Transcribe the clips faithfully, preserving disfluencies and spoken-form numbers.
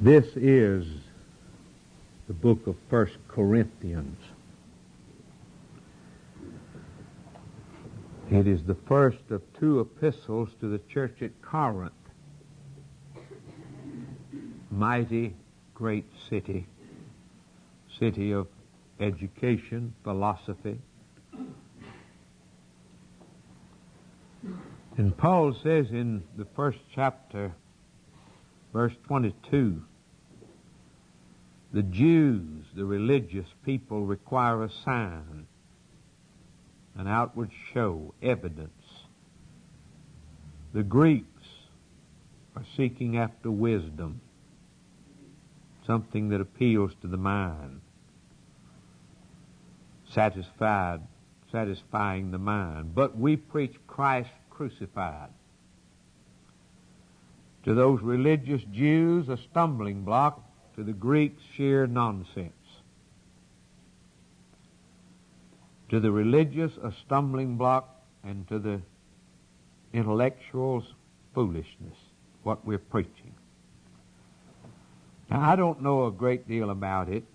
This is the book of First Corinthians. It is the first of two epistles to the church at Corinth. Mighty, great city. City of education, philosophy. And Paul says in the first chapter, verse twenty-two, the Jews, the religious people, require a sign, an outward show, evidence. The Greeks are seeking after wisdom, something that appeals to the mind, satisfied, satisfying the mind. But we preach Christ crucified. To those religious Jews, a stumbling block. To the Greeks, sheer nonsense. To the religious, a stumbling block, and to the intellectuals, foolishness, what we're preaching. Now, I don't know a great deal about it,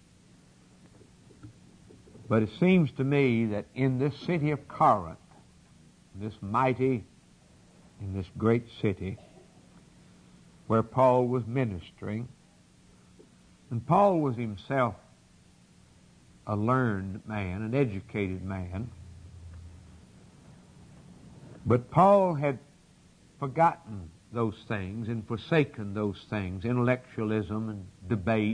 but it seems to me that in this city of Corinth, this mighty, in this great city, where Paul was ministering, and Paul was himself a learned man, an educated man, but Paul had forgotten those things and forsaken those things, intellectualism and debate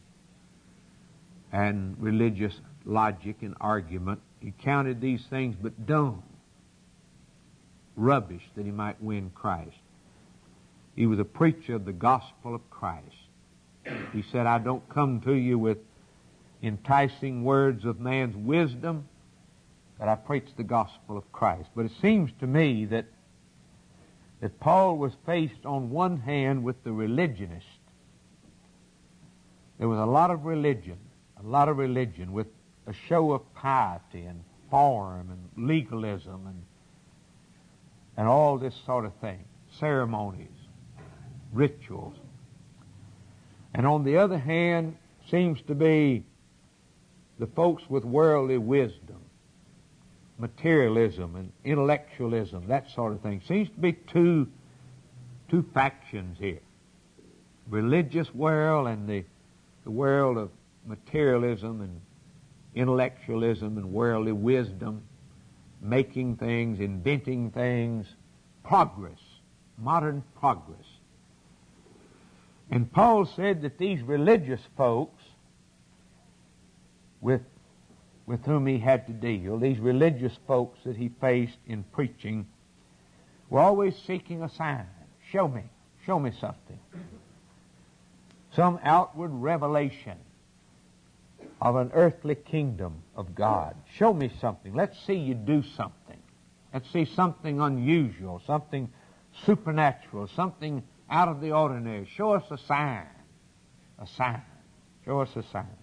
and religious logic and argument. He counted these things but dung, rubbish, that he might win Christ. He was a preacher of the gospel of Christ. He said, I don't come to you with enticing words of man's wisdom, but I preach the gospel of Christ. But it seems to me that, that Paul was faced on one hand with the religionist. There was a lot of religion, a lot of religion with a show of piety and form and legalism and, and all this sort of thing, ceremonies, rituals. And on the other hand, seems to be the folks with worldly wisdom, materialism and intellectualism, that sort of thing. Seems to be two, two factions here. Religious world and the, the world of materialism and intellectualism and worldly wisdom, making things, inventing things, progress, modern progress. And Paul said that these religious folks with, with whom he had to deal, these religious folks that he faced in preaching, were always seeking a sign. Show me. Show me something. Some outward revelation of an earthly kingdom of God. Show me something. Let's see you do something. Let's see something unusual, something supernatural, something out of the ordinary. Show us a sign. A sign. Show us a sign.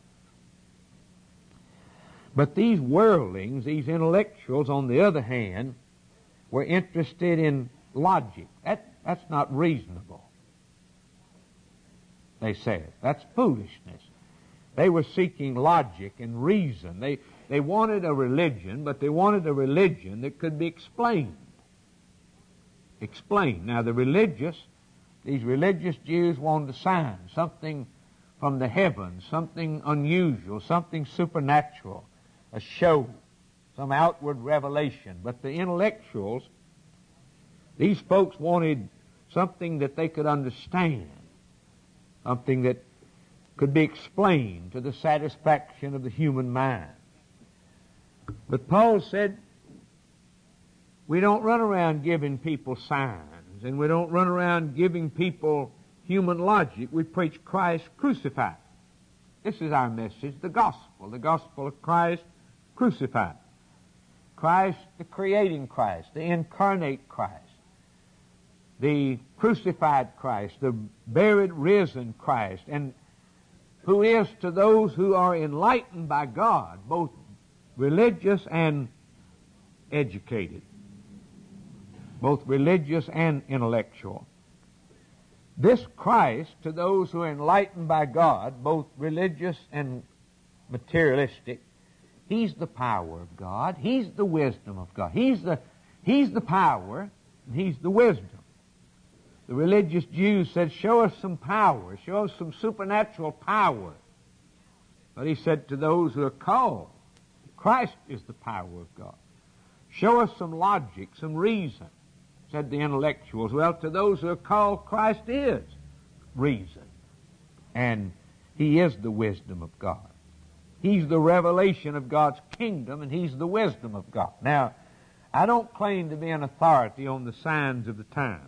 But these worldlings, these intellectuals, on the other hand, were interested in logic. That, that's not reasonable, they said. That's foolishness. They were seeking logic and reason. They, they wanted a religion, but they wanted a religion that could be explained. Explained. Now, the religious, these religious Jews wanted a sign, something from the heavens, something unusual, something supernatural, a show, some outward revelation. But the intellectuals, these folks wanted something that they could understand, something that could be explained to the satisfaction of the human mind. But Paul said, we don't run around giving people signs, and we don't run around giving people human logic. We preach Christ crucified. This is our message, the gospel, the gospel of Christ crucified. Christ, the creating Christ, the incarnate Christ, the crucified Christ, the buried, risen Christ, and who is to those who are enlightened by God, both religious and educated, both religious and intellectual. This Christ, to those who are enlightened by God, both religious and materialistic, He's the power of God. He's the wisdom of God. He's the, he's the power, and He's the wisdom. The religious Jews said, show us some power, show us some supernatural power. But He said to those who are called, Christ is the power of God. Show us some logic, some reason, said the intellectuals. Well, to those who are called, Christ is reason. And He is the wisdom of God. He's the revelation of God's kingdom, and He's the wisdom of God. Now, I don't claim to be an authority on the signs of the times.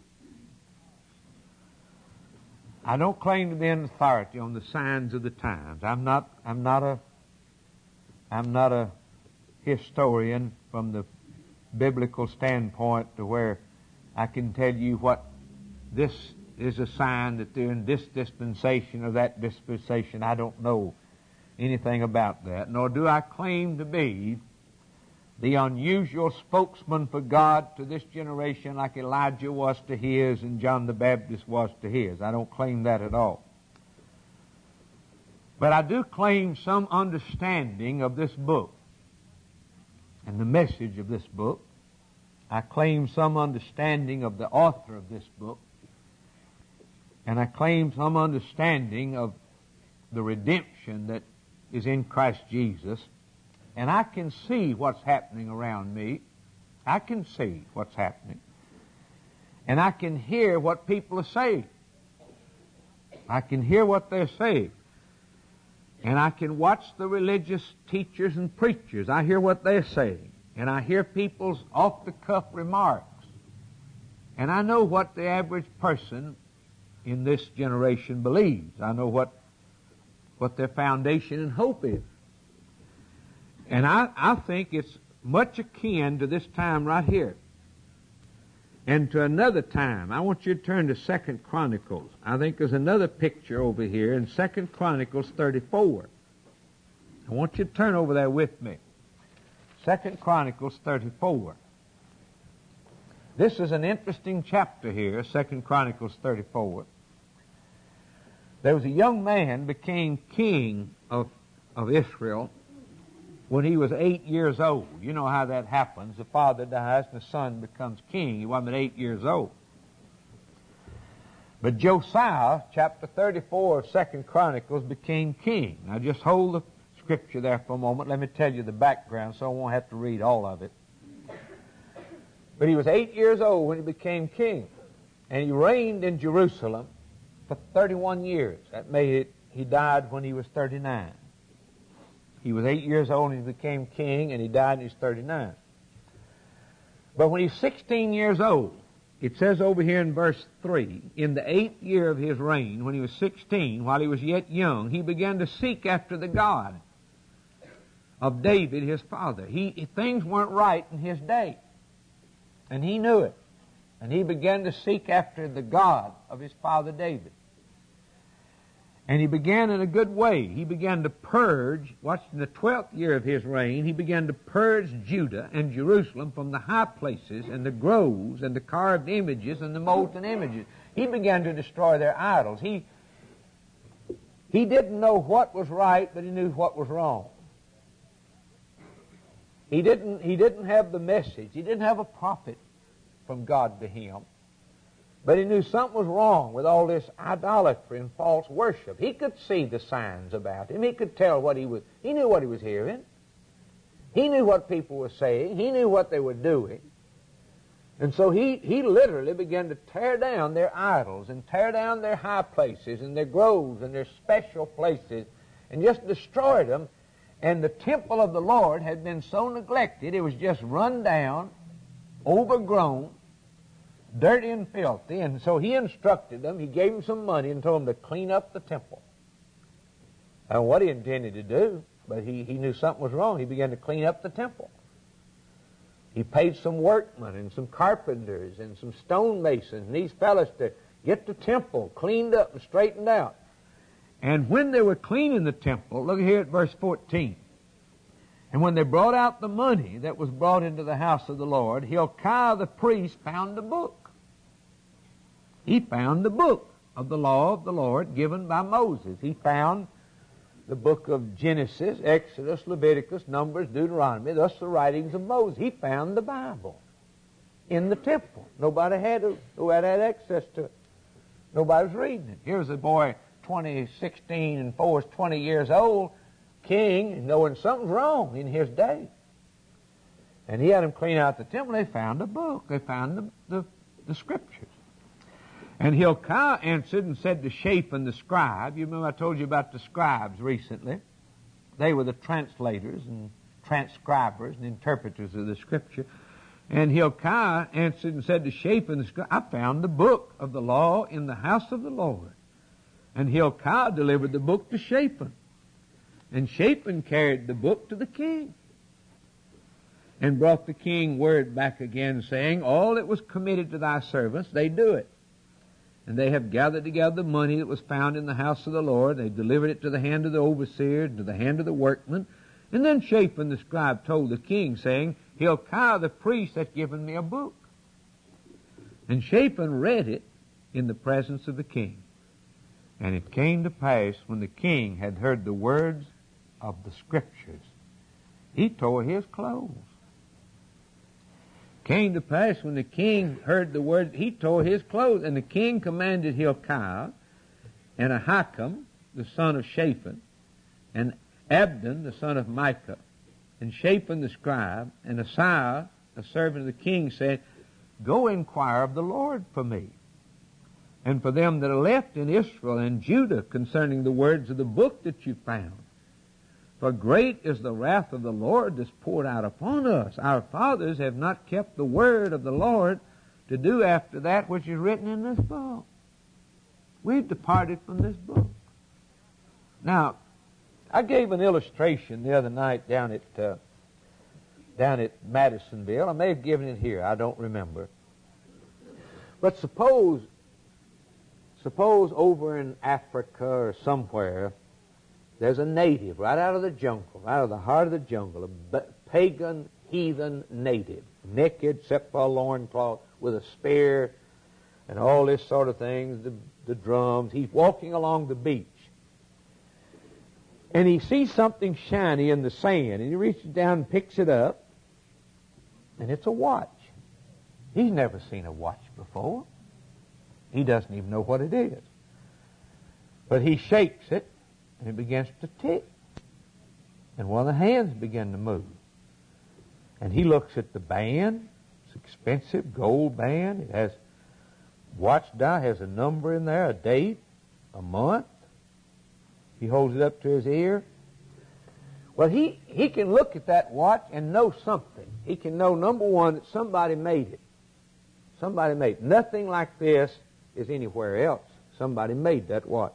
I don't claim to be an authority on the signs of the times. I'm not, I'm not a, I'm not a historian from the biblical standpoint to where I can tell you what this is a sign that they're in this dispensation or that dispensation. I don't know anything about that, nor do I claim to be the unusual spokesman for God to this generation like Elijah was to his and John the Baptist was to his. I don't claim that at all. But I do claim some understanding of this book and the message of this book. I claim some understanding of the author of this book. And I claim some understanding of the redemption that is in Christ Jesus. And I can see what's happening around me. I can see what's happening. And I can hear what people are saying. I can hear what they're saying. And I can watch the religious teachers and preachers. I hear what they're saying. And I hear people's off-the-cuff remarks. And I know what the average person in this generation believes. I know what, what their foundation and hope is. And I, I think it's much akin to this time right here. And to another time. I want you to turn to Second Chronicles. I think there's another picture over here in Second Chronicles thirty-four. I want you to turn over there with me. Second Chronicles thirty-four. This is an interesting chapter here, Second Chronicles thirty-four. There was a young man became king of, of Israel when he was eight years old. You know how that happens. The father dies and the son becomes king. He wasn't eight years old. But Josiah, chapter thirty-four of Second Chronicles, became king. Now just hold the scripture there for a moment. Let me tell you the background so I won't have to read all of it. But he was eight years old when he became king. And he reigned in Jerusalem for thirty-one years. That made it, he died when he was thirty-nine. He was eight years old and he became king, and he died when he was thirty-nine. But when he's sixteen years old, it says over here in verse three, in the eighth year of his reign, when he was sixteen, while he was yet young, he began to seek after the God of David, his father. He, things weren't right in his day, and he knew it. And he began to seek after the God of his father David. And he began in a good way. He began to purge, watch, in the twelfth year of his reign, he began to purge Judah and Jerusalem from the high places and the groves and the carved images and the molten images. He began to destroy their idols. He, he didn't know what was right, but he knew what was wrong. He didn't, he didn't have the message. He didn't have a prophet from God to him. But he knew something was wrong with all this idolatry and false worship. He could see the signs about him. He could tell what he was, he knew what he was hearing. He knew what people were saying. He knew what they were doing. And so he, he literally began to tear down their idols and tear down their high places and their groves and their special places and just destroyed them. And the temple of the Lord had been so neglected, it was just run down, overgrown, dirty and filthy. And so he instructed them, he gave them some money and told them to clean up the temple. And what he intended to do, but he, he knew something was wrong. He began to clean up the temple. He paid some workmen and some carpenters and some stonemasons and these fellows to get the temple cleaned up and straightened out. And when they were cleaning the temple, look here at verse fourteen. And when they brought out the money that was brought into the house of the Lord, Hilkiah the priest found a book He found the book of the law of the Lord given by Moses. He found the book of Genesis, Exodus, Leviticus, Numbers, Deuteronomy, thus the writings of Moses. He found the Bible in the temple. Nobody had, a, who had had access to it. Nobody was reading it. Here's a boy, twenty, sixteen, and four is twenty years old, king, knowing something's wrong in his day. And he had them clean out the temple. They found a book. They found the, the, the Scriptures. And Hilkiah answered and said to Shaphan the scribe, you remember I told you about the scribes recently. They were the translators and transcribers and interpreters of the Scripture. And Hilkiah answered and said to Shaphan the scribe, I found the book of the law in the house of the Lord. And Hilkiah delivered the book to Shaphan. And Shaphan carried the book to the king. And brought the king word back again, saying, all that was committed to thy servants, they do it. And they have gathered together the money that was found in the house of the Lord. They delivered it to the hand of the overseer, and to the hand of the workmen. And then Shaphan the scribe told the king, saying, Hilkiah the priest hath given me a book. And Shaphan read it in the presence of the king. And it came to pass, when the king had heard the words of the Scriptures, he tore his clothes. Came to pass, when the king heard the words, he tore his clothes. And the king commanded Hilkiah, and Ahikam, the son of Shaphan, and Abdon, the son of Micah, and Shaphan the scribe, and Asaiah, a servant of the king, said, go inquire of the Lord for me, and for them that are left in Israel and Judah, concerning the words of the book that you found. For great is the wrath of the Lord that's poured out upon us. Our fathers have not kept the word of the Lord to do after that which is written in this book. We've departed from this book. Now, I gave an illustration the other night down at uh, down at Madisonville. I may have given it here. I don't remember. But suppose, suppose over in Africa or somewhere, there's a native right out of the jungle, out of the heart of the jungle, a pagan, heathen native, naked except for a loincloth, with a spear and all this sort of things, the, the drums. He's walking along the beach. And he sees something shiny in the sand, and he reaches down and picks it up, and it's a watch. He's never seen a watch before. He doesn't even know what it is. But he shakes it, and it begins to tick. And one of the hands begin to move. And he looks at the band. It's expensive, gold band. It has watch dial, has a number in there, a date, a month. He holds it up to his ear. Well, he, he can look at that watch and know something. He can know, number one, that somebody made it. Somebody made it. Nothing like this is anywhere else. Somebody made that watch.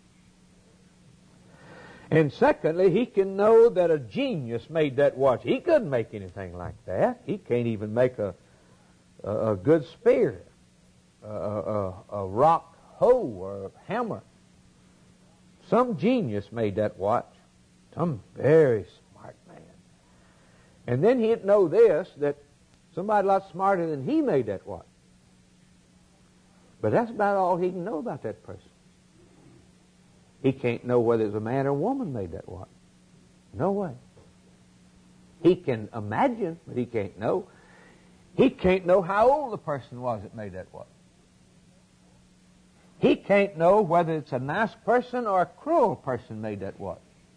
And secondly, he can know that a genius made that watch. He couldn't make anything like that. He can't even make a a, a good spear, a, a, a rock hoe or a hammer. Some genius made that watch. Some very smart man. And then he'd know this, that somebody a lot smarter than he made that watch. But that's about all he can know about that person. He can't know whether it's a man or a woman made that watch. No way. He can imagine, but he can't know. He can't know how old the person was that made that watch. He can't know whether it's a nice person or a cruel person made that watch.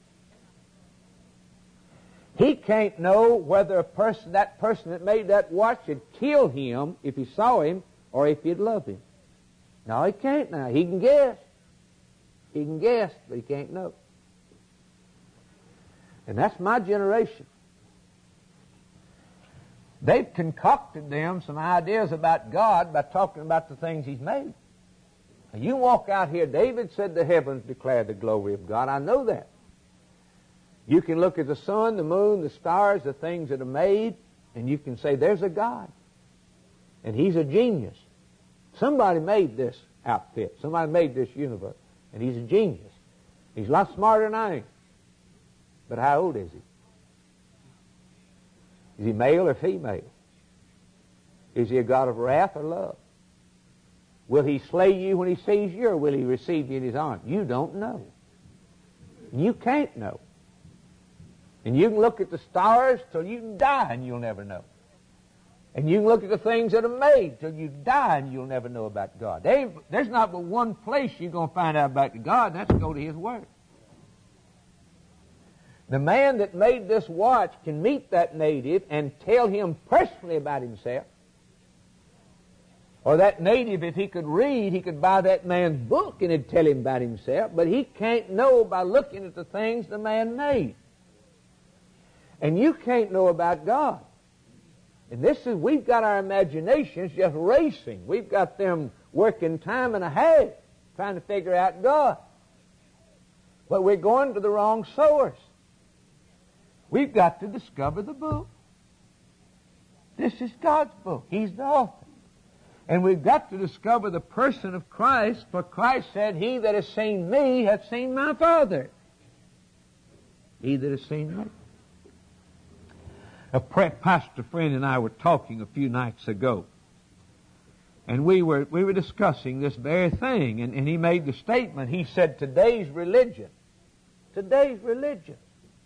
He can't know whether a person, that person that made that watch would kill him if he saw him or if he'd love him. No, he can't now. He can guess. He can guess, but he can't know. And that's my generation. They've concocted them some ideas about God by talking about the things He's made. Now, you walk out here, David said the heavens declare the glory of God. I know that. You can look at the sun, the moon, the stars, the things that are made, and you can say there's a God. And He's a genius. Somebody made this outfit. Somebody made this universe. And He's a genius. He's a lot smarter than I am. But how old is He? Is He male or female? Is He a God of wrath or love? Will he slay you when he sees you, or will he receive you in his arms? You don't know. You can't know. And you can look at the stars till you die and you'll never know. And you can look at the things that are made till you die and you'll never know about God. They, there's not but one place you're going to find out about God, and that's to go to His Word. The man that made this watch can meet that native and tell him personally about himself. Or that native, if he could read, he could buy that man's book and it'd tell him about himself. But he can't know by looking at the things the man made. And you can't know about God. And this is, we've got our imaginations just racing. We've got them working time and a half trying to figure out God. But we're going to the wrong source. We've got to discover the book. This is God's book. He's the author. And we've got to discover the person of Christ, for Christ said, "He that has seen me hath seen my Father." He that has seen me. A pastor friend and I were talking a few nights ago, and we were we were discussing this very thing, and, and he made the statement. He said, today's religion, today's religion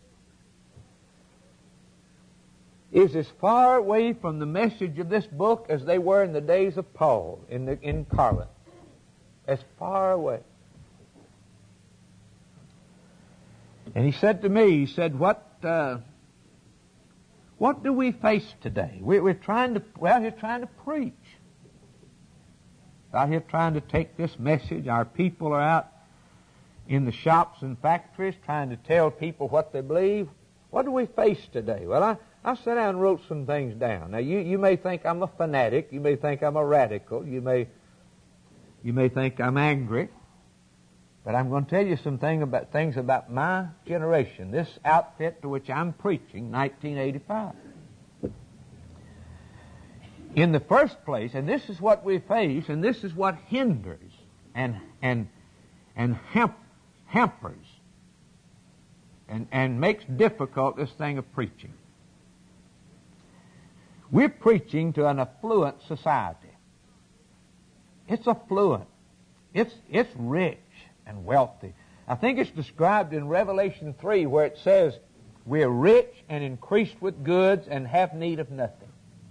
is as far away from the message of this book as they were in the days of Paul in the, in Corinth. As far away. And he said to me, he said, what uh, what do we face today? We're, we're trying to, we're out here trying to preach. Out here trying to take this message. Our people are out in the shops and factories trying to tell people what they believe. What do we face today? Well, I, I sat down and wrote some things down. Now, you, you may think I'm a fanatic. You may think I'm a radical. You may, you may think I'm angry. But I'm going to tell you some thing about, things about my generation, this outfit to which I'm preaching, nineteen eighty-five. In the first place, and this is what we face, and this is what hinders and and and hemp, hampers and, and makes difficult this thing of preaching. We're preaching to an affluent society. It's affluent. It's it's rich and wealthy. I think it's described in Revelation three where it says, we're rich and increased with goods and have need of nothing.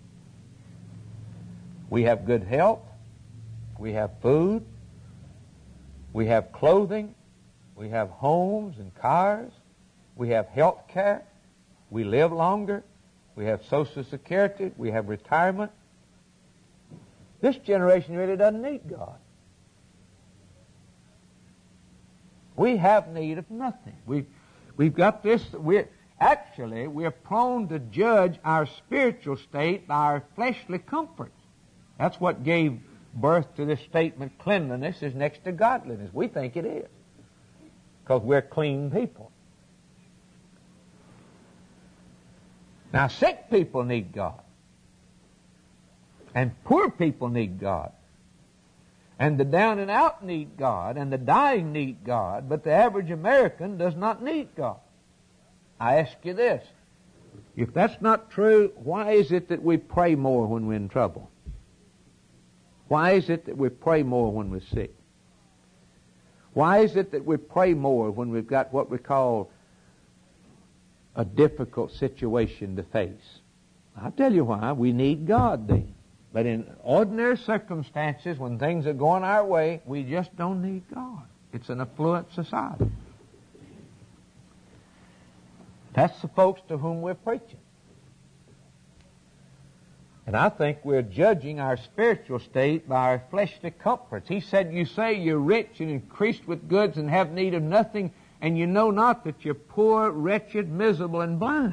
We have good health. We have food. We have clothing. We have homes and cars. We have health care. We live longer. We have Social Security. We have retirement. This generation really doesn't need God. We have need of nothing. We've, we've got this. We're, actually, we're prone to judge our spiritual state by our fleshly comforts. That's what gave birth to this statement, cleanliness is next to godliness. We think it is, because we're clean people. Now, sick people need God. And poor people need God. And the down and out need God, and the dying need God, but the average American does not need God. I ask you this. If that's not true, why is it that we pray more when we're in trouble? Why is it that we pray more when we're sick? Why is it that we pray more when we've got what we call a difficult situation to face? I'll tell you why. We need God then. But in ordinary circumstances, when things are going our way, we just don't need God. It's an affluent society. That's the folks to whom we're preaching. And I think we're judging our spiritual state by our fleshly comforts. He said, you say you're rich and increased with goods and have need of nothing, and you know not that you're poor, wretched, miserable, and blind.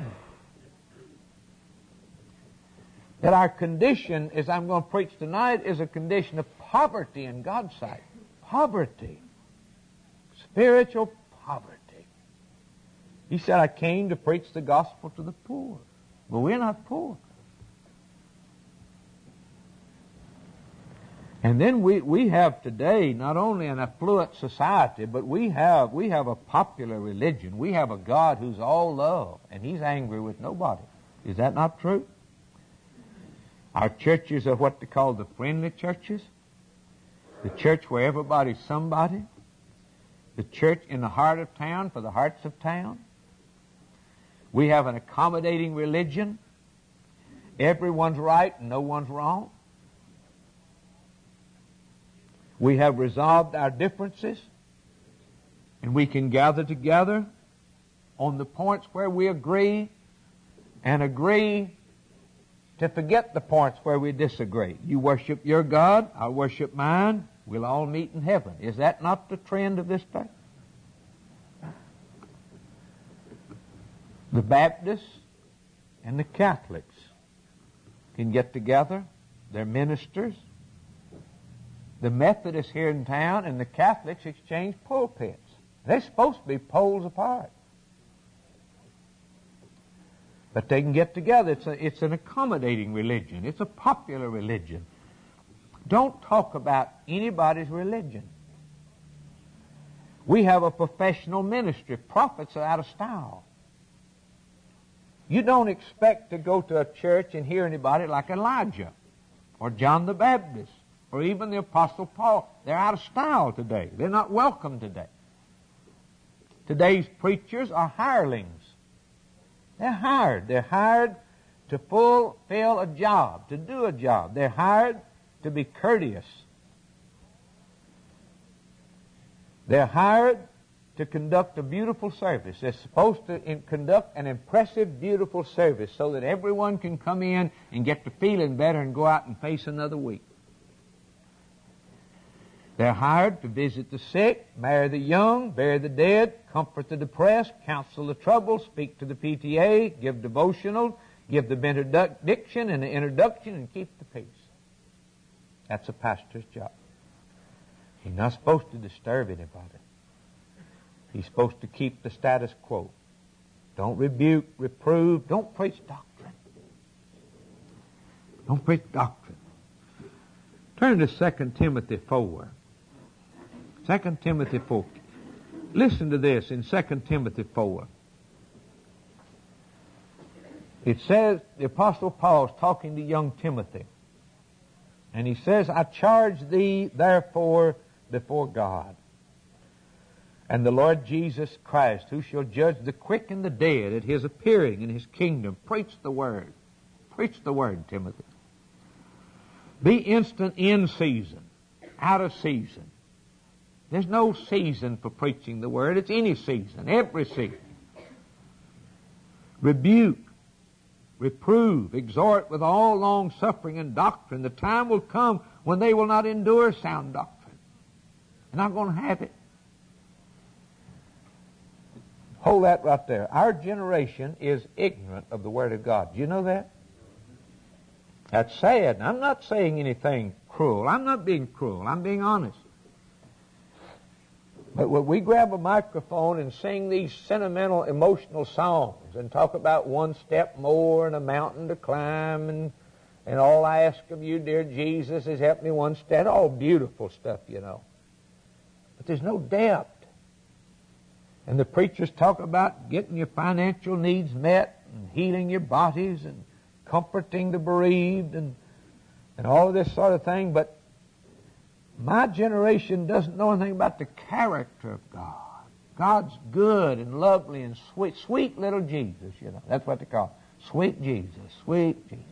That our condition, as I'm going to preach tonight, is a condition of poverty in God's sight. Poverty. Spiritual poverty. He said, I came to preach the gospel to the poor. But we're not poor. And then we, we have today not only an affluent society, but we have we have a popular religion. We have a God who's all love, and He's angry with nobody. Is that not true? Our churches are what they call the friendly churches. The church where everybody's somebody. The church in the heart of town for the hearts of town. We have an accommodating religion. Everyone's right and no one's wrong. We have resolved our differences, and we can gather together on the points where we agree and agree to forget the points where we disagree. You worship your God, I'll worship mine, we'll all meet in heaven. Is that not the trend of this day? The Baptists and the Catholics can get together, they're ministers. The Methodists here in town and the Catholics exchange pulpits. They're supposed to be poles apart. But they can get together. It's, a, it's an accommodating religion. It's a popular religion. Don't talk about anybody's religion. We have a professional ministry. Prophets are out of style. You don't expect to go to a church and hear anybody like Elijah or John the Baptist or even the Apostle Paul. They're out of style today. They're not welcome today. Today's preachers are hirelings. They're hired. They're hired to fulfill a job, to do a job. They're hired to be courteous. They're hired to conduct a beautiful service. They're supposed to in, conduct an impressive, beautiful service so that everyone can come in and get to feeling better and go out and face another week. They're hired to visit the sick, marry the young, bury the dead, comfort the depressed, counsel the troubled, speak to the P T A, give devotional, give the benediction and the introduction, and keep the peace. That's a pastor's job. He's not supposed to disturb anybody. He's supposed to keep the status quo. Don't rebuke, reprove, don't preach doctrine. Don't preach doctrine. Turn to Second Timothy four. Second Timothy four. Listen to this in Second Timothy four. It says, the Apostle Paul is talking to young Timothy. And he says, I charge thee therefore before God and the Lord Jesus Christ, who shall judge the quick and the dead at his appearing in his kingdom. Preach the word. Preach the word, Timothy. Be instant in season, out of season. There's no season for preaching the word. It's any season, every season. Rebuke, reprove, exhort with all long suffering and doctrine. The time will come when they will not endure sound doctrine. They're not going to have it. Hold that right there. Our generation is ignorant of the Word of God. Do you know that? That's sad. I'm not saying anything cruel. I'm not being cruel. I'm being honest. But when we grab a microphone and sing these sentimental, emotional songs and talk about one step more and a mountain to climb and, and all I ask of you, dear Jesus, is help me one step. All beautiful stuff, you know. But there's no depth. And the preachers talk about getting your financial needs met and healing your bodies and comforting the bereaved and, and all of this sort of thing. But my generation doesn't know anything about the character of God. God's good and lovely and sweet. Sweet little Jesus, you know. That's what they call it. Sweet Jesus. Sweet Jesus.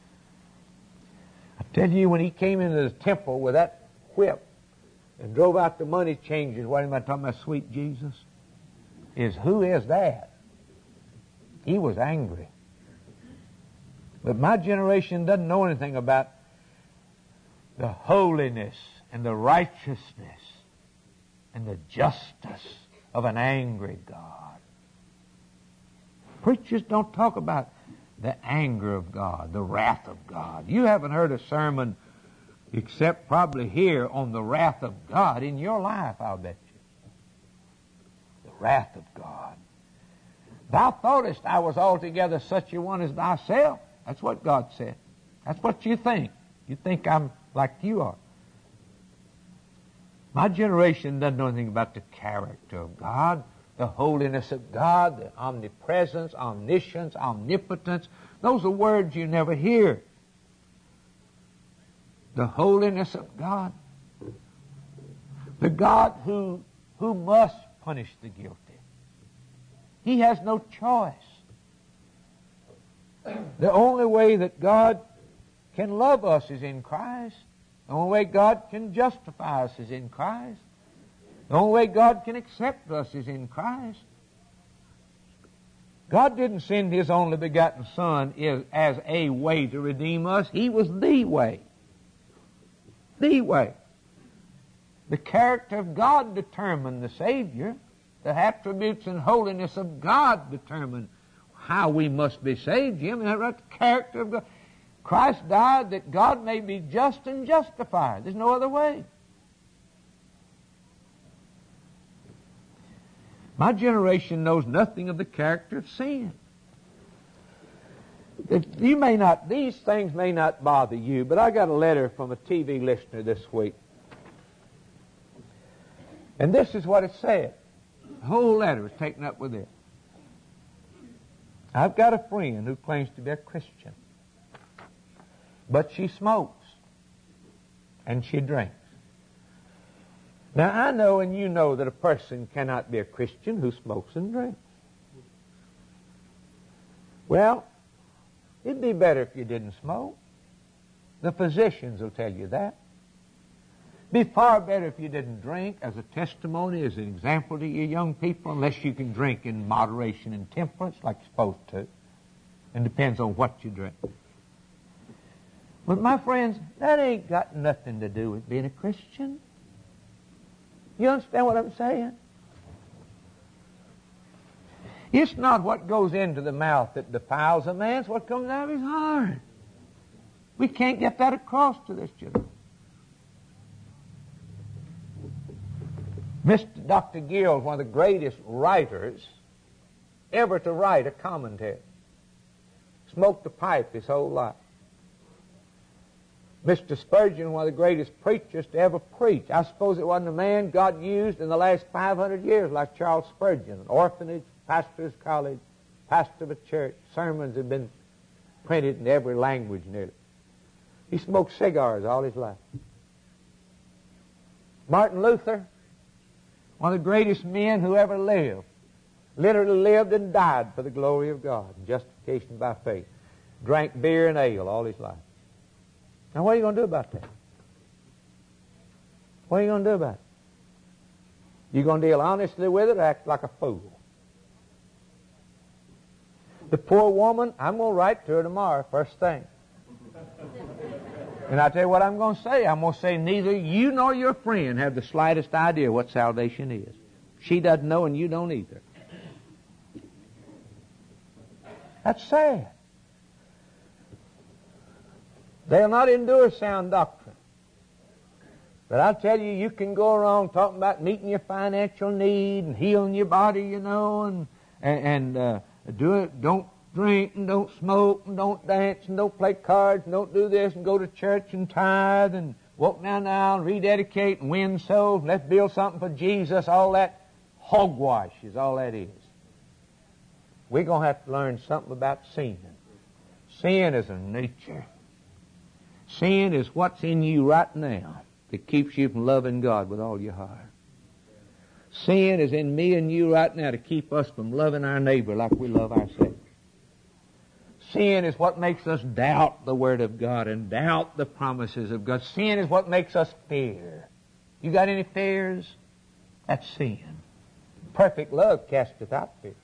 I tell you, when he came into the temple with that whip and drove out the money changers, what am I talking about? Sweet Jesus? Is who is that? He was angry. But my generation doesn't know anything about the holiness and the righteousness and the justice of an angry God. Preachers don't talk about the anger of God, the wrath of God. You haven't heard a sermon, except probably here, on the wrath of God in your life, I'll bet you. The wrath of God. Thou thoughtest I was altogether such a one as thyself. That's what God said. That's what you think. You think I'm like you are. My generation doesn't know anything about the character of God, the holiness of God, the omnipresence, omniscience, omnipotence. Those are words you never hear. The holiness of God. The God who, who must punish the guilty. He has no choice. The only way that God can love us is in Christ. The only way God can justify us is in Christ. The only way God can accept us is in Christ. God didn't send His only begotten Son as a way to redeem us. He was the way. The way. The character of God determined the Savior. The attributes and holiness of God determine how we must be saved. Jim, isn't that right? The character of God. Christ died that God may be just and justified. There's no other way. My generation knows nothing of the character of sin. If you may not, these things may not bother you, but I got a letter from a T V listener this week. And this is what it said. The whole letter was taken up with this. I've got a friend who claims to be a Christian, but she smokes and she drinks. Now, I know and you know that a person cannot be a Christian who smokes and drinks. Well, it'd be better if you didn't smoke. The physicians will tell you that. It'd be far better if you didn't drink as a testimony, as an example to you young people, unless you can drink in moderation and temperance like you're supposed to. And depends on what you drink. But my friends, that ain't got nothing to do with being a Christian. You understand what I'm saying? It's not what goes into the mouth that defiles a man. It's what comes out of his heart. We can't get that across to this generation. Mister Doctor Gill is one of the greatest writers ever to write a commentary. Smoked a pipe his whole life. Mister Spurgeon, one of the greatest preachers to ever preach. I suppose it wasn't a man God used in the last five hundred years like Charles Spurgeon. An orphanage, pastor's college, pastor of a church. Sermons have been printed in every language nearly. He smoked cigars all his life. Martin Luther, one of the greatest men who ever lived, literally lived and died for the glory of God and justification by faith. Drank beer and ale all his life. Now, what are you going to do about that? What are you going to do about it? You going to deal honestly with it or act like a fool? The poor woman, I'm going to write to her tomorrow, first thing. And I tell you what I'm going to say. I'm going to say neither you nor your friend have the slightest idea what salvation is. She doesn't know and you don't either. That's sad. They'll not endure sound doctrine. But I tell you, you can go around talking about meeting your financial need and healing your body, you know, and and, and uh, do it. Don't drink and don't smoke and don't dance and don't play cards and don't do this and go to church and tithe and walk down the aisle and rededicate and win souls. And let's build something for Jesus. All that hogwash is all that is. We're going to have to learn something about sin. Sin is a nature. Sin is what's in you right now that keeps you from loving God with all your heart. Sin is in me and you right now to keep us from loving our neighbor like we love ourselves. Sin is what makes us doubt the Word of God and doubt the promises of God. Sin is what makes us fear. You got any fears? That's sin. Perfect love casteth out fear.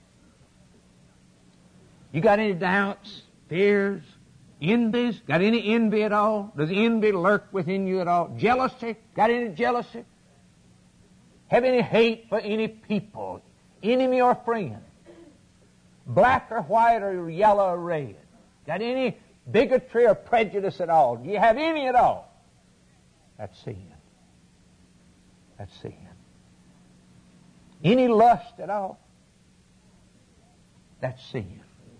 You got any doubts, fears, envies? Got any envy at all? Does envy lurk within you at all? Jealousy? Got any jealousy? Have any hate for any people, enemy or friend? Black or white or yellow or red? Got any bigotry or prejudice at all? Do you have any at all? That's sin. That's sin. Any lust at all? That's sin.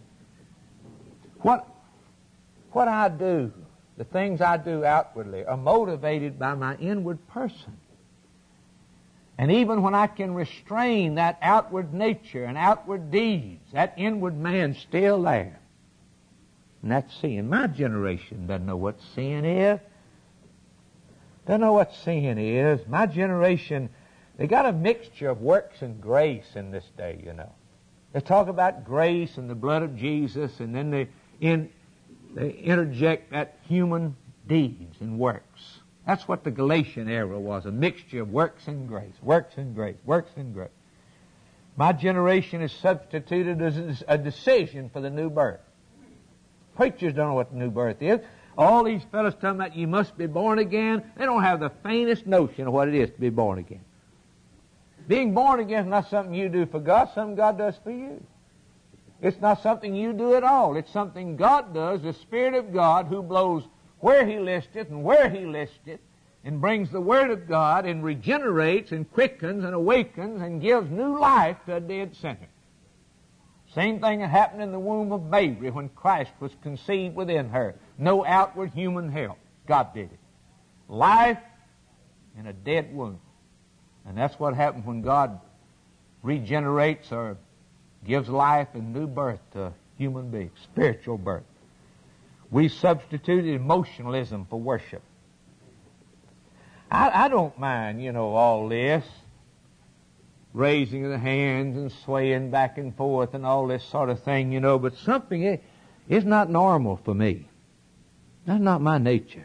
What What I do, the things I do outwardly, are motivated by my inward person. And even when I can restrain that outward nature and outward deeds, that inward man's still there. And that's sin. My generation doesn't know what sin is. Don't know what sin is. My generation, they got a mixture of works and grace in this day, you know. They talk about grace and the blood of Jesus, and then they, in, they interject that human deeds and works. That's what the Galatian era was, a mixture of works and grace, works and grace, works and grace. My generation is substituted as a decision for the new birth. Preachers don't know what the new birth is. All these fellows talking about you must be born again, they don't have the faintest notion of what it is to be born again. Being born again is not something you do for God, something God does for you. It's not something you do at all. It's something God does, the Spirit of God, who blows where He listeth and where He listeth, and brings the Word of God and regenerates and quickens and awakens and gives new life to a dead sinner. Same thing that happened in the womb of Mary when Christ was conceived within her. No outward human help. God did it. Life in a dead womb. And that's what happens when God regenerates or gives life and new birth to a human being, spiritual birth. We substituted emotionalism for worship. I, I don't mind, you know, all this. Raising of the hands and swaying back and forth and all this sort of thing, you know, but something is, is not normal for me. That's not my nature.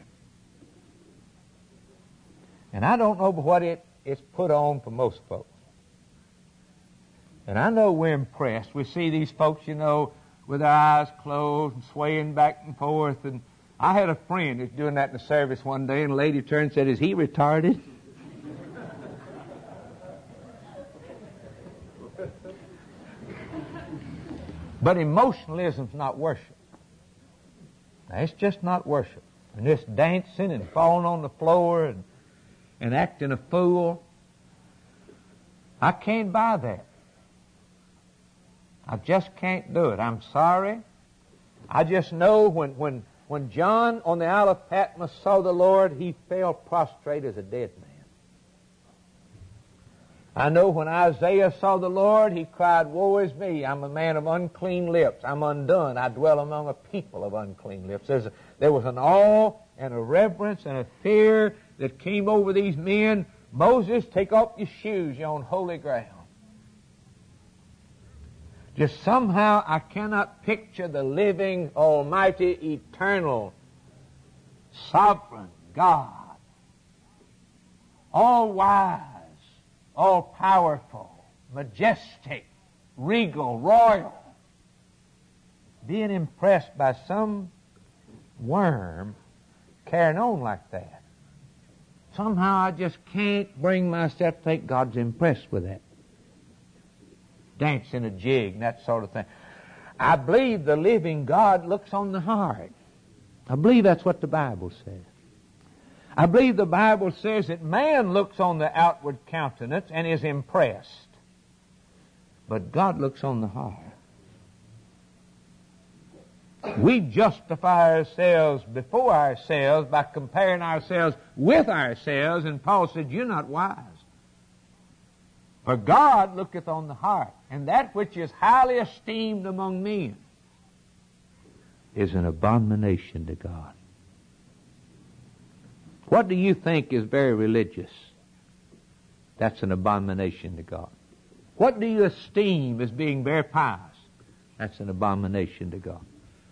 And I don't know what it is put on for most folks. And I know we're impressed. We see these folks, you know, with their eyes closed and swaying back and forth. And I had a friend who was doing that in the service one day, and a lady turned and said, "Is he retarded?" But emotionalism's not worship. Now, it's just not worship. And this dancing and falling on the floor and, and acting a fool, I can't buy that. I just can't do it. I'm sorry. I just know when, when, when John on the Isle of Patmos saw the Lord, he fell prostrate as a dead man. I know when Isaiah saw the Lord, he cried, "Woe is me, I'm a man of unclean lips. I'm undone. I dwell among a people of unclean lips." There's a, there was an awe and a reverence and a fear that came over these men. Moses, take off your shoes. You're on holy ground. Just somehow I cannot picture the living, almighty, eternal, sovereign God, all-wise, all-powerful, majestic, regal, royal, being impressed by some worm carrying on like that. Somehow I just can't bring myself to think God's impressed with that. Dancing a jig and that sort of thing. I believe the living God looks on the heart. I believe that's what the Bible says. I believe the Bible says that man looks on the outward countenance and is impressed. But God looks on the heart. We justify ourselves before ourselves by comparing ourselves with ourselves, and Paul said, "You're not wise. For God looketh on the heart, and that which is highly esteemed among men is an abomination to God." What do you think is very religious? That's an abomination to God. What do you esteem as being very pious? That's an abomination to God.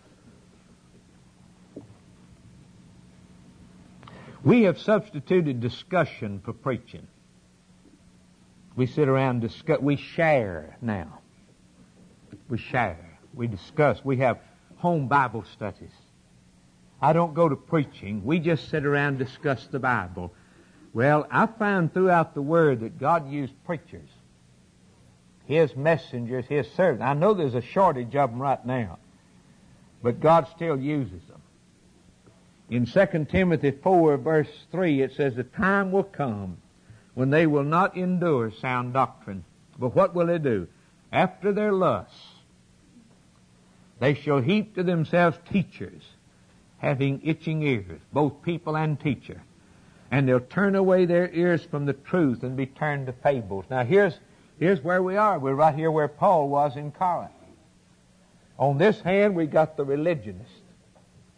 We have substituted discussion for preaching. We sit around and discuss. We share now. We share. We discuss. We have home Bible studies. I don't go to preaching. We just sit around and discuss the Bible. Well, I found throughout the Word that God used preachers, His messengers, His servants. I know there's a shortage of them right now, but God still uses them. In Second Timothy four, verse three, it says, "The time will come when they will not endure sound doctrine. But what will they do? After their lusts, they shall heap to themselves teachers, having itching ears," both people and teacher. "And they'll turn away their ears from the truth and be turned to fables." Now here's, here's where we are. We're right here where Paul was in Corinth. On this hand, we got the religionists.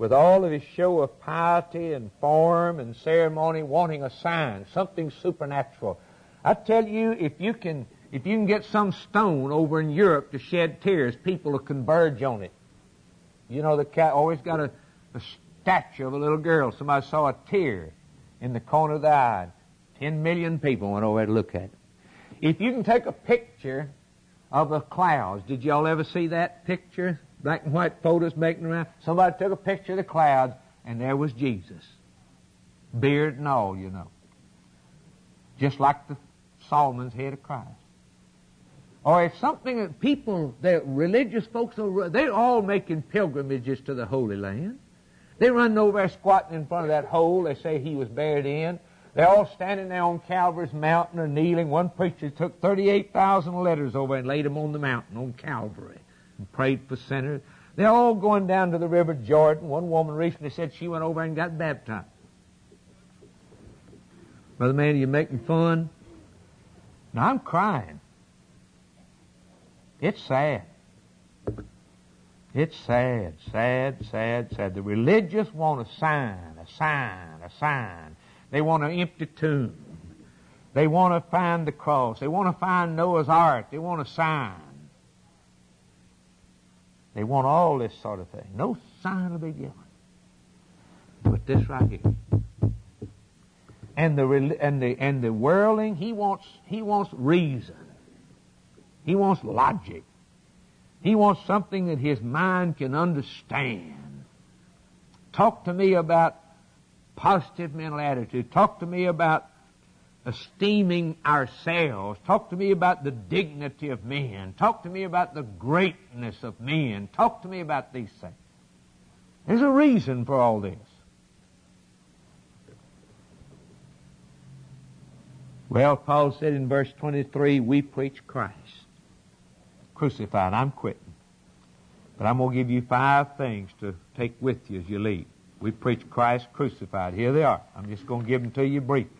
with all of his show of piety and form and ceremony, wanting a sign, something supernatural. I tell you, if you can, if you can get some stone over in Europe to shed tears, people will converge on it. You know, the cat always got a, a statue of a little girl. Somebody saw a tear in the corner of the eye. Ten million people went over to look at it. If you can take a picture of the clouds, did y'all ever see that picture? Black and white photos making around. Somebody took a picture of the clouds, and there was Jesus. Beard and all, you know. Just like the Solomon's head of Christ. Or it's something that people, the religious folks, they're all making pilgrimages to the Holy Land. They're running over there squatting in front of that hole they say he was buried in. They're all standing there on Calvary's mountain or kneeling. One preacher took thirty-eight thousand letters over and laid them on the mountain on Calvary and prayed for sinners. They're all going down to the River Jordan. One woman recently said she went over and got baptized. Brother Manny, you making fun? Now I'm crying. It's sad. It's sad, sad, sad, sad. The religious want a sign, a sign, a sign. They want an empty tomb. They want to find the cross. They want to find Noah's Ark. They want a sign. They want all this sort of thing. No sign will be given. But this right here. And the and the and the worldling, he wants he wants reason. He wants logic. He wants something that his mind can understand. Talk to me about positive mental attitude. Talk to me about esteeming ourselves. Talk to me about the dignity of men. Talk to me about the greatness of men. Talk to me about these things. There's a reason for all this. Well, Paul said in verse twenty-three, we preach Christ crucified. I'm quitting. But I'm going to give you five things to take with you as you leave. We preach Christ crucified. Here they are. I'm just going to give them to you briefly.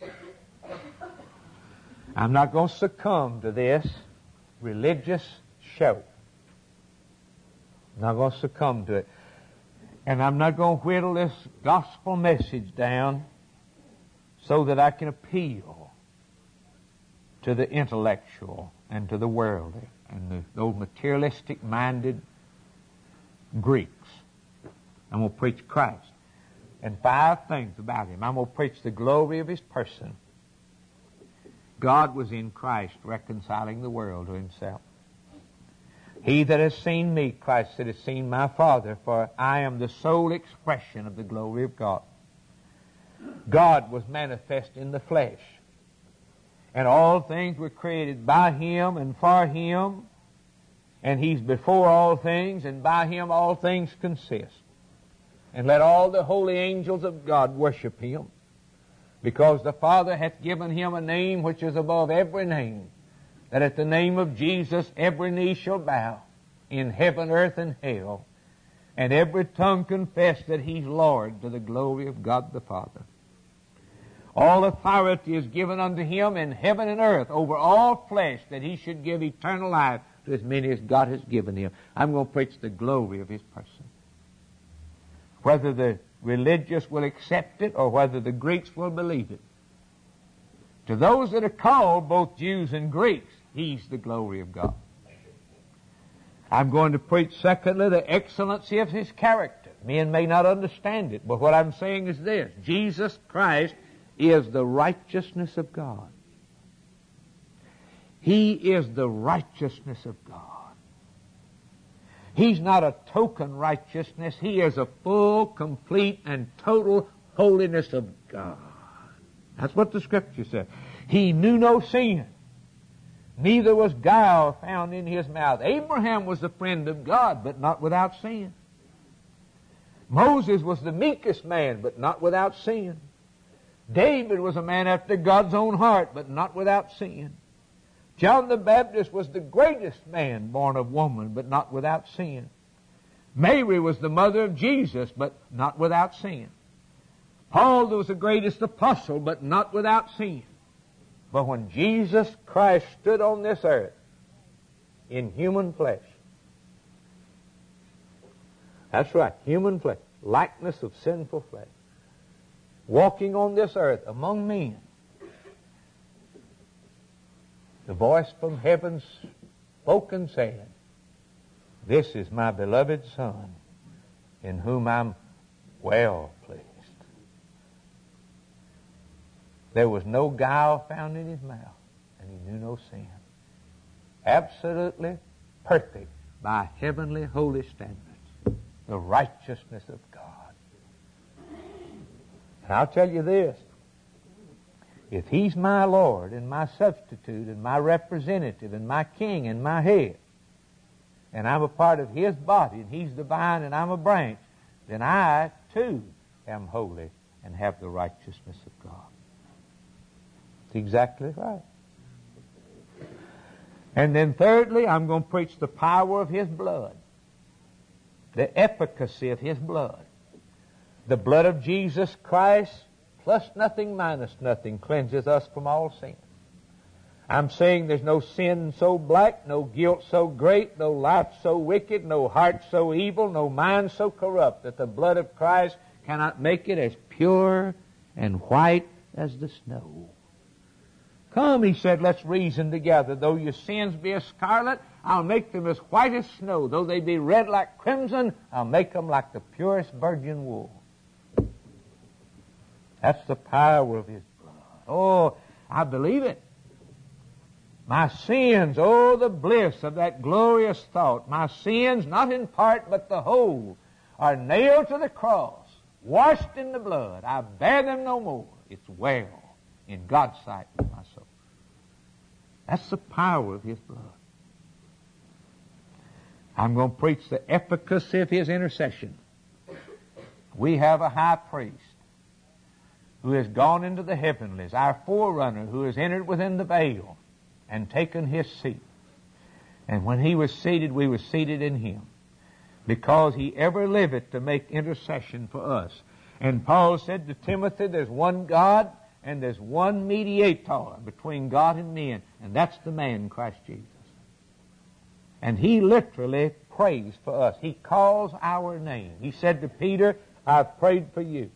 I'm not going to succumb to this religious show. I'm not going to succumb to it. And I'm not going to whittle this gospel message down so that I can appeal to the intellectual and to the worldly and the, those materialistic-minded Greeks. I'm going to preach Christ. And five things about him. I'm going to preach the glory of his person. God was in Christ reconciling the world to himself. He that has seen me, Christ said, has seen my Father, for I am the sole expression of the glory of God. God was manifest in the flesh. And all things were created by him and for him. And he's before all things, and by him all things consist. And let all the holy angels of God worship him, because the Father hath given him a name which is above every name, that at the name of Jesus every knee shall bow, in heaven, earth, and hell, and every tongue confess that he's Lord, to the glory of God the Father. All authority is given unto him in heaven and earth over all flesh, that he should give eternal life to as many as God has given him. I'm going to preach the glory of his person. Whether the religious will accept it or whether the Greeks will believe it. To those that are called, both Jews and Greeks, he's the glory of God. I'm going to preach, secondly, the excellency of his character. Men may not understand it, but what I'm saying is this. Jesus Christ is the righteousness of God. He is the righteousness of God. He's not a token righteousness. He is a full, complete, and total holiness of God. That's what the Scripture says. He knew no sin. Neither was guile found in his mouth. Abraham was the friend of God, but not without sin. Moses was the meekest man, but not without sin. David was a man after God's own heart, but not without sin. John the Baptist was the greatest man born of woman, but not without sin. Mary was the mother of Jesus, but not without sin. Paul was the greatest apostle, but not without sin. But when Jesus Christ stood on this earth in human flesh, that's right, human flesh, likeness of sinful flesh, walking on this earth among men. The voice from heaven spoke and said, "This is my beloved Son, in whom I'm well pleased." There was no guile found in his mouth, and he knew no sin. Absolutely perfect by heavenly holy standards. The righteousness of God. And I'll tell you this. If He's my Lord and my substitute and my representative and my king and my head, and I'm a part of His body and He's the vine and I'm a branch, then I too am holy and have the righteousness of God. It's exactly right. And then thirdly, I'm going to preach the power of His blood. The efficacy of His blood. The blood of Jesus Christ, plus nothing minus nothing, cleanses us from all sin. I'm saying there's no sin so black, no guilt so great, no life so wicked, no heart so evil, no mind so corrupt that the blood of Christ cannot make it as pure and white as the snow. Come, He said, let's reason together. Though your sins be as scarlet, I'll make them as white as snow. Though they be red like crimson, I'll make them like the purest virgin wool. That's the power of His blood. Oh, I believe it. My sins, oh, the bliss of that glorious thought. My sins, not in part but the whole, are nailed to the cross, washed in the blood. I bear them no more. It's well in God's sight with my soul. That's the power of His blood. I'm going to preach the efficacy of His intercession. We have a high priest who has gone into the heavenlies, our forerunner who has entered within the veil and taken His seat. And when He was seated, we were seated in Him, because He ever liveth to make intercession for us. And Paul said to Timothy, there's one God and there's one mediator between God and men, and that's the man, Christ Jesus. And He literally prays for us. He calls our name. He said to Peter, I've prayed for you.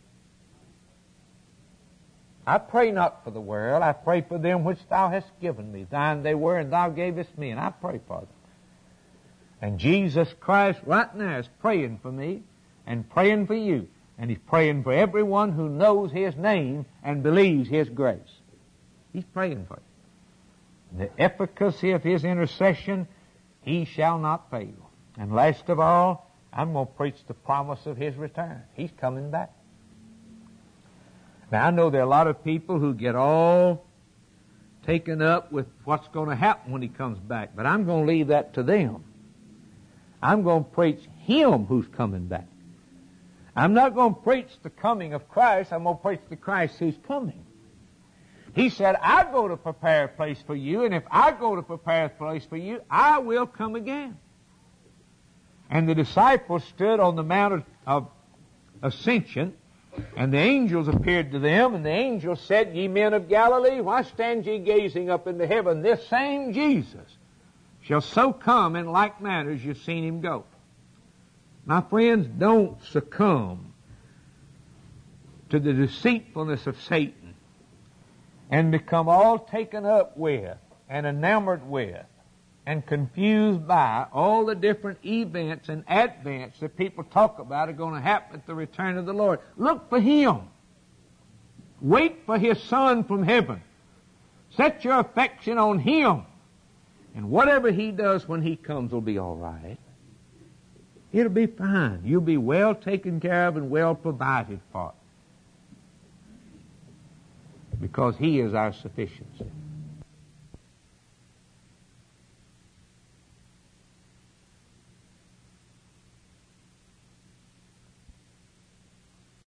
I pray not for the world. I pray for them which Thou hast given me. Thine they were, and Thou gavest me, and I pray for them. And Jesus Christ right now is praying for me and praying for you. And He's praying for everyone who knows His name and believes His grace. He's praying for you. The efficacy of His intercession, He shall not fail. And last of all, I'm going to preach the promise of His return. He's coming back. Now, I know there are a lot of people who get all taken up with what's going to happen when He comes back, but I'm going to leave that to them. I'm going to preach Him who's coming back. I'm not going to preach the coming of Christ. I'm going to preach the Christ who's coming. He said, I go to prepare a place for you, and if I go to prepare a place for you, I will come again. And the disciples stood on the Mount of, of Ascension, and the angels appeared to them, and the angels said, Ye men of Galilee, why stand ye gazing up into heaven? This same Jesus shall so come in like manner as you've seen Him go. My friends, don't succumb to the deceitfulness of Satan and become all taken up with and enamored with and confused by all the different events and advents that people talk about are going to happen at the return of the Lord. Look for Him. Wait for His Son from heaven. Set your affection on Him. And whatever He does when He comes will be all right. It'll be fine. You'll be well taken care of and well provided for. Because He is our sufficiency.